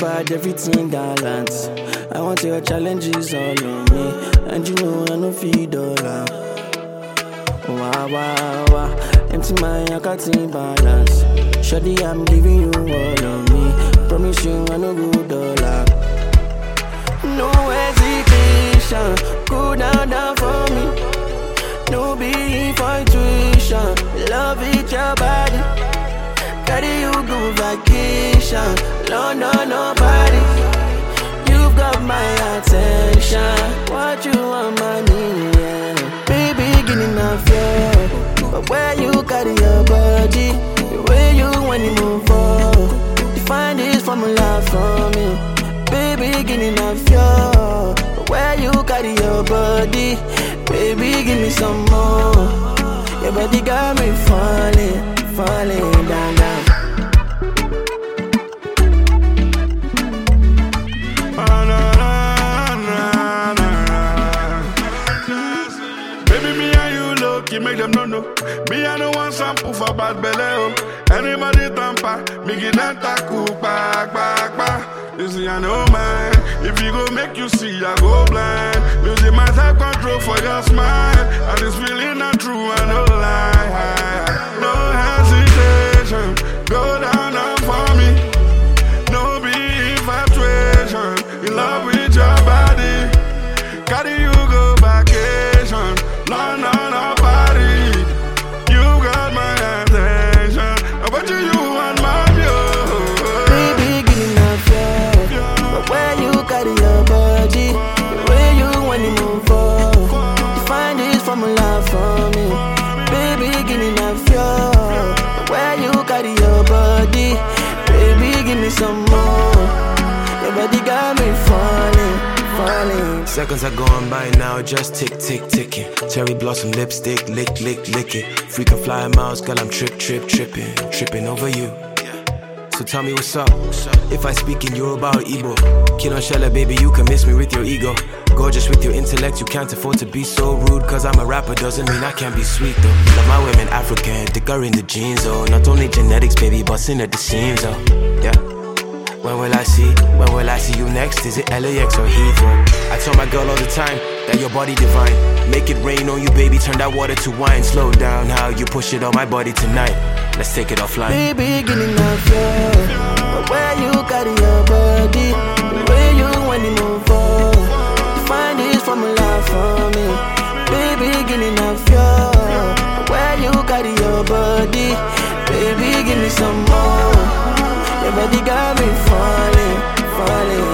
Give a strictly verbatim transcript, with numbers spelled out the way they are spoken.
bad, everything gallant. I want your challenges all on me, and you know I no feed all out. Wow, wow, wow. Empty my account in balance. Shawty, I'm giving you all of me. Promise you I no good dollar. No hesitation. Go down, down for me. No be infatuation. Love it, your body. Carry you go vacation. London, nobody. You've got my attention. What you want, money, yeah. Baby, give me enough, yeah. But where you carry your body, the way you when you move forward, you find this formula for me. Baby, give me enough, yeah. But where you carry your body, baby, give me some more. Your body got me falling, falling down, down. Make them no know. Me I no want some poof for bad belly. Oh. Anybody tamper, me give them taku back, back, back. You see I know man. If you go make you see, I go blind. Music might have control for your smile, and this feeling not true, I no lie. No hesitation, go down, down for me. No be infatuation, in love with your body. Carry you go vacation, London. Some more. Your body got me falling, falling. Seconds are going by now, just tick, tick, ticking. Cherry blossom lipstick, lick, lick, lick it. Freakin' fly miles, girl, I'm trip, trip, tripping, tripping over you. So tell me what's up. If I speak in Yoruba or Igbo, Kinoshella, baby, you can miss me with your ego. Gorgeous with your intellect, you can't afford to be so rude. Cause I'm a rapper, doesn't mean I can't be sweet though. Love my women African, thicker in the jeans, oh. Not only genetics, baby, busting at the seams, oh. Yeah. When will I see, when will I see you next? Is it L A X or Heathrow? I tell my girl all the time that your body divine. Make it rain on you, baby, turn that water to wine. Slow down how you push it on my body tonight. Let's take it offline. Baby, give me enough, yeah. But where you carry your body, the way you when you move forward, you find this formula for me. Baby, give me enough, yeah. But where you carry your body, baby, give me some more. Your body got me falling, falling.